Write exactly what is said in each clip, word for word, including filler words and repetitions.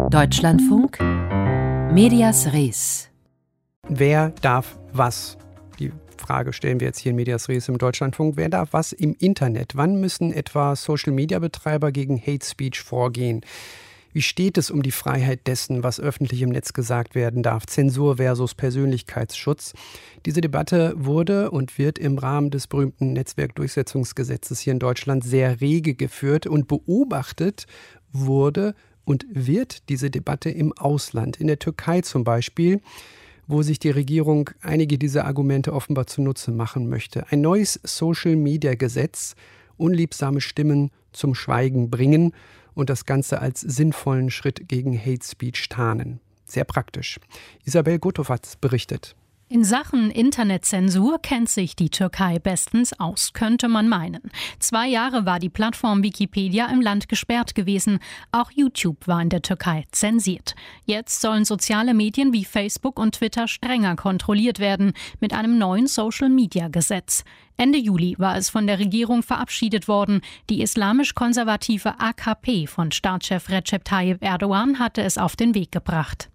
Deutschlandfunk, Medias Res. Wer darf was? Die Frage stellen wir jetzt hier in Medias Res im Deutschlandfunk. Wer darf was im Internet? Wann müssen etwa Social-Media-Betreiber gegen Hate Speech vorgehen? Wie steht es um die Freiheit dessen, was öffentlich im Netz gesagt werden darf? Zensur versus Persönlichkeitsschutz. Diese Debatte wurde und wird im Rahmen des berühmten Netzwerkdurchsetzungsgesetzes hier in Deutschland sehr rege geführt, und beobachtet wurde und wird diese Debatte im Ausland, in der Türkei zum Beispiel, wo sich die Regierung einige dieser Argumente offenbar zunutze machen möchte. Ein neues Social-Media-Gesetz, unliebsame Stimmen zum Schweigen bringen und das Ganze als sinnvollen Schritt gegen Hate Speech tarnen. Sehr praktisch. Isabel Gotovac berichtet. In Sachen Internetzensur kennt sich die Türkei bestens aus, könnte man meinen. Zwei Jahre war die Plattform Wikipedia im Land gesperrt gewesen. Auch YouTube war in der Türkei zensiert. Jetzt sollen soziale Medien wie Facebook und Twitter strenger kontrolliert werden mit einem neuen Social-Media-Gesetz. Ende Juli war es von der Regierung verabschiedet worden. Die islamisch-konservative A K P von Staatschef Recep Tayyip Erdogan hatte es auf den Weg gebracht.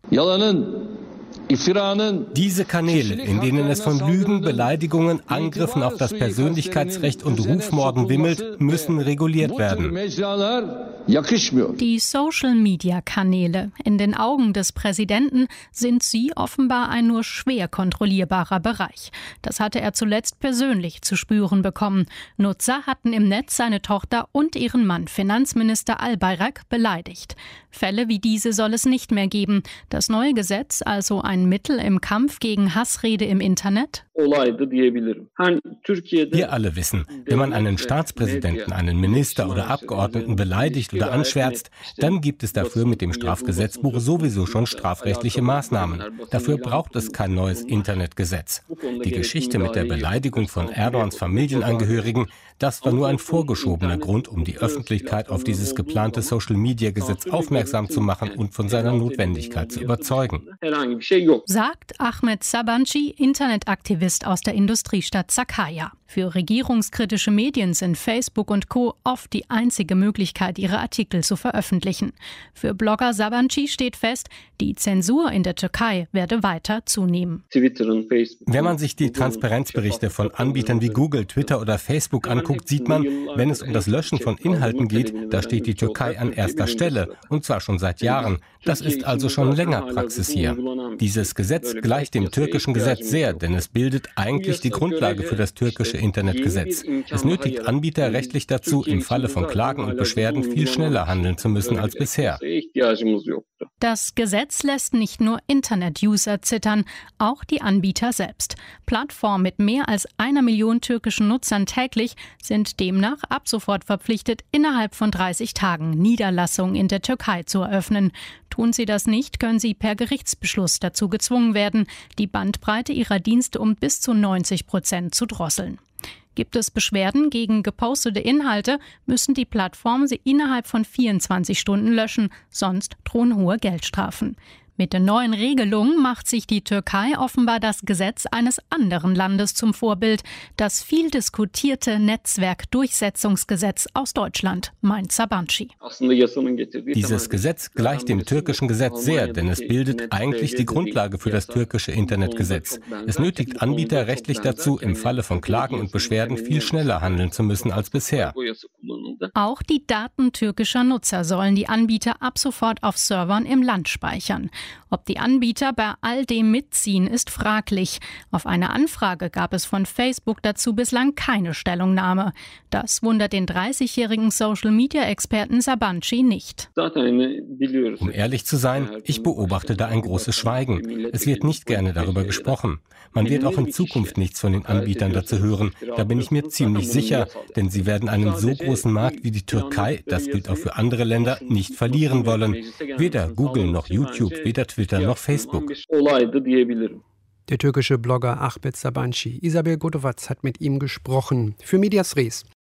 Diese Kanäle, in denen es von Lügen, Beleidigungen, Angriffen auf das Persönlichkeitsrecht und Rufmorden wimmelt, müssen reguliert werden. Die Social-Media-Kanäle. In den Augen des Präsidenten sind sie offenbar ein nur schwer kontrollierbarer Bereich. Das hatte er zuletzt persönlich zu spüren bekommen. Nutzer hatten im Netz seine Tochter und ihren Mann, Finanzminister Albayrak, beleidigt. Fälle wie diese soll es nicht mehr geben. Das neue Gesetz, also ein Mittel im Kampf gegen Hassrede im Internet? Wir alle wissen, wenn man einen Staatspräsidenten, einen Minister oder Abgeordneten beleidigt oder anschwärzt, dann gibt es dafür mit dem Strafgesetzbuch sowieso schon strafrechtliche Maßnahmen. Dafür braucht es kein neues Internetgesetz. Die Geschichte mit der Beleidigung von Erdogans Familienangehörigen, das war nur ein vorgeschobener Grund, um die Öffentlichkeit auf dieses geplante Social-Media-Gesetz aufmerksam zu machen und von seiner Notwendigkeit zu überzeugen. Sagt Ahmet Sabanci, Internetaktivist aus der Industriestadt Sakarya. Für regierungskritische Medien sind Facebook und Co. oft die einzige Möglichkeit, ihre Artikel zu veröffentlichen. Für Blogger Sabanci steht fest, die Zensur in der Türkei werde weiter zunehmen. Wenn man sich die Transparenzberichte von Anbietern wie Google, Twitter oder Facebook anguckt, sieht man, wenn es um das Löschen von Inhalten geht, da steht die Türkei an erster Stelle, und zwar schon seit Jahren. Das ist also schon länger Praxis hier. Dieses Gesetz gleicht dem türkischen Gesetz sehr, denn es bildet eigentlich die Grundlage für das türkische Internetgesetz. Es nötigt Anbieter rechtlich dazu, im Falle von Klagen und Beschwerden viel schneller handeln zu müssen als bisher. Das Gesetz lässt nicht nur Internet-User zittern, auch die Anbieter selbst. Plattformen mit mehr als einer Million türkischen Nutzern täglich sind demnach ab sofort verpflichtet, innerhalb von dreißig Tagen Niederlassungen in der Türkei zu eröffnen. Tun sie das nicht, können sie per Gerichtsbeschluss dazu gezwungen werden, die Bandbreite ihrer Dienste um bis zu neunzig Prozent zu drosseln. Gibt es Beschwerden gegen gepostete Inhalte, müssen die Plattformen sie innerhalb von vierundzwanzig Stunden löschen, sonst drohen hohe Geldstrafen. Mit der neuen Regelung macht sich die Türkei offenbar das Gesetz eines anderen Landes zum Vorbild, das viel diskutierte Netzwerkdurchsetzungsgesetz aus Deutschland, meint Sabanci. Dieses Gesetz gleicht dem türkischen Gesetz sehr, denn es bildet eigentlich die Grundlage für das türkische Internetgesetz. Es nötigt Anbieter rechtlich dazu, im Falle von Klagen und Beschwerden viel schneller handeln zu müssen als bisher. Auch die Daten türkischer Nutzer sollen die Anbieter ab sofort auf Servern im Land speichern. Ob die Anbieter bei all dem mitziehen, ist fraglich. Auf eine Anfrage gab es von Facebook dazu bislang keine Stellungnahme. Das wundert den dreißigjährigen Social-Media-Experten Sabanci nicht. Um ehrlich zu sein, ich beobachte da ein großes Schweigen. Es wird nicht gerne darüber gesprochen. Man wird auch in Zukunft nichts von den Anbietern dazu hören. Da bin ich mir ziemlich sicher, denn sie werden einen so großen Markt wie die Türkei, das gilt auch für andere Länder, nicht verlieren wollen. Weder Google noch YouTube, weder Twitter noch Facebook. Der türkische Blogger Ahmet Sabanci. Isabel Gotovac hat mit ihm gesprochen. Für Medias Res.